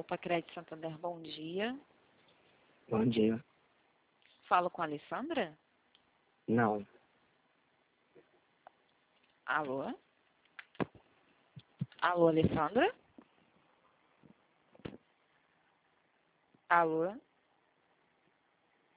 Opa Crédito Santander, bom dia. Bom dia. Falo com a Alessandra? Não. Alô? Alô, Alessandra? Alô?